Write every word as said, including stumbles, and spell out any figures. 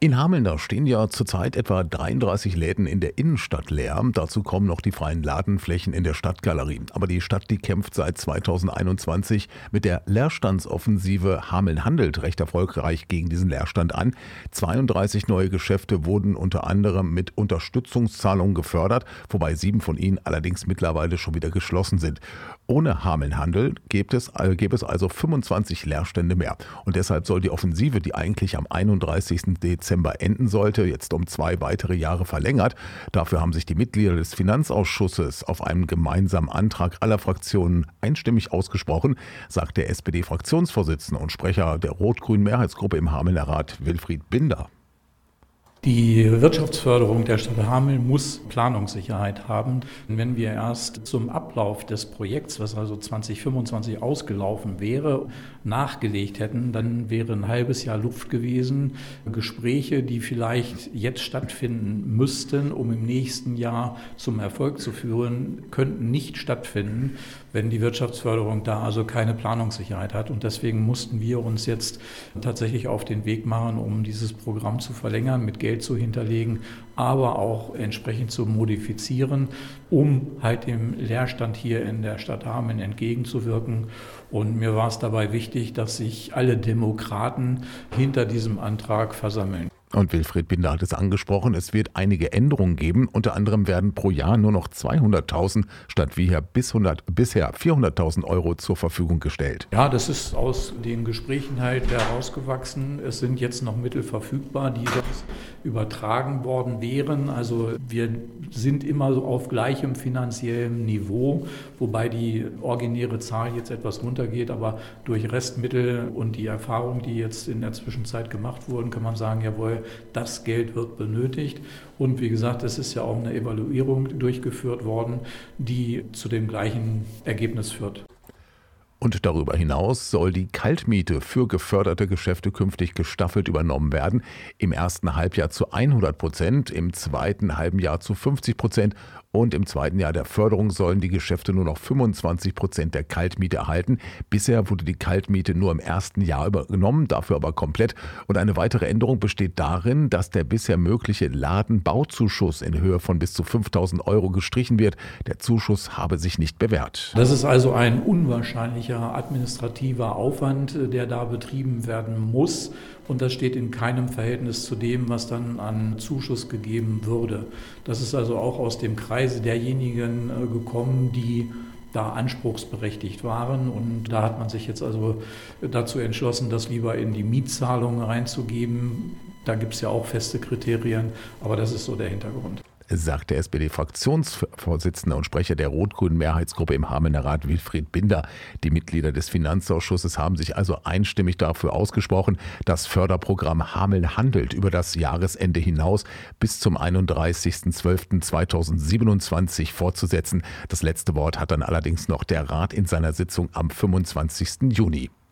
In Hameln, da stehen ja zurzeit etwa dreiunddreißig Läden in der Innenstadt leer. Dazu kommen noch die freien Ladenflächen in der Stadtgalerie. Aber die Stadt, die kämpft seit zweitausendeinundzwanzig mit der Leerstandsoffensive Hameln handelt recht erfolgreich gegen diesen Leerstand an. zweiunddreißig neue Geschäfte wurden unter anderem mit Unterstützungszahlungen gefördert, wobei sieben von ihnen allerdings mittlerweile schon wieder geschlossen sind. Ohne Hameln Handel gibt es, äh, gäbe es also fünfundzwanzig Leerstände mehr. Und deshalb soll die Offensive, die eigentlich am einunddreißigsten Dezember enden sollte, jetzt um zwei weitere Jahre verlängert. Dafür haben sich die Mitglieder des Finanzausschusses auf einen gemeinsamen Antrag aller Fraktionen einstimmig ausgesprochen, sagt der S P D-Fraktionsvorsitzende und Sprecher der rot-grünen Mehrheitsgruppe im Hamelner Rat, Wilfried Binder. Die Wirtschaftsförderung der Stadt Hameln muss Planungssicherheit haben. Wenn wir erst zum Ablauf des Projekts, was also zwanzig fünfundzwanzig ausgelaufen wäre, nachgelegt hätten, dann wäre ein halbes Jahr Luft gewesen. Gespräche, die vielleicht jetzt stattfinden müssten, um im nächsten Jahr zum Erfolg zu führen, könnten nicht stattfinden, wenn die Wirtschaftsförderung da also keine Planungssicherheit hat. Und deswegen mussten wir uns jetzt tatsächlich auf den Weg machen, um dieses Programm zu verlängern, mit Geld zu hinterlegen, aber auch entsprechend zu modifizieren, um halt dem Leerstand hier in der Stadt Hameln entgegenzuwirken. Und mir war es dabei wichtig, dass sich alle Demokraten hinter diesem Antrag versammeln. Und Wilfried Binder hat es angesprochen, es wird einige Änderungen geben. Unter anderem werden pro Jahr nur noch zweihunderttausend statt wie hier bis hundert, bisher vierhunderttausend Euro zur Verfügung gestellt. Ja, das ist aus den Gesprächen halt herausgewachsen. Es sind jetzt noch Mittel verfügbar, die sonst übertragen worden wären. Also wir sind immer so auf gleichem finanziellem Niveau, wobei die originäre Zahl jetzt etwas runtergeht. Aber durch Restmittel und die Erfahrungen, die jetzt in der Zwischenzeit gemacht wurden, kann man sagen, jawohl, das Geld wird benötigt. Und wie gesagt, es ist ja auch eine Evaluierung durchgeführt worden, die zu dem gleichen Ergebnis führt. Und darüber hinaus soll die Kaltmiete für geförderte Geschäfte künftig gestaffelt übernommen werden. Im ersten Halbjahr zu hundert Prozent, im zweiten halben Jahr zu fünfzig Prozent und im zweiten Jahr der Förderung sollen die Geschäfte nur noch fünfundzwanzig Prozent der Kaltmiete erhalten. Bisher wurde die Kaltmiete nur im ersten Jahr übernommen, dafür aber komplett. Und eine weitere Änderung besteht darin, dass der bisher mögliche Ladenbauzuschuss in Höhe von bis zu fünftausend Euro gestrichen wird. Der Zuschuss habe sich nicht bewährt. Das ist also ein unwahrscheinlicher administrativer Aufwand, der da betrieben werden muss. Und das steht in keinem Verhältnis zu dem, was dann an Zuschuss gegeben würde. Das ist also auch aus dem Kreise derjenigen gekommen, die da anspruchsberechtigt waren. Und da hat man sich jetzt also dazu entschlossen, das lieber in die Mietzahlungen reinzugeben. Da gibt es ja auch feste Kriterien, aber das ist so der Hintergrund. Sagt der S P D-Fraktionsvorsitzende und Sprecher der rot-grünen Mehrheitsgruppe im Hamelner Rat, Wilfried Binder. Die Mitglieder des Finanzausschusses haben sich also einstimmig dafür ausgesprochen, das Förderprogramm Hameln handelt über das Jahresende hinaus bis zum einunddreißigsten zwölften zweitausendsiebenundzwanzig fortzusetzen. Das letzte Wort hat dann allerdings noch der Rat in seiner Sitzung am fünfundzwanzigsten Juni.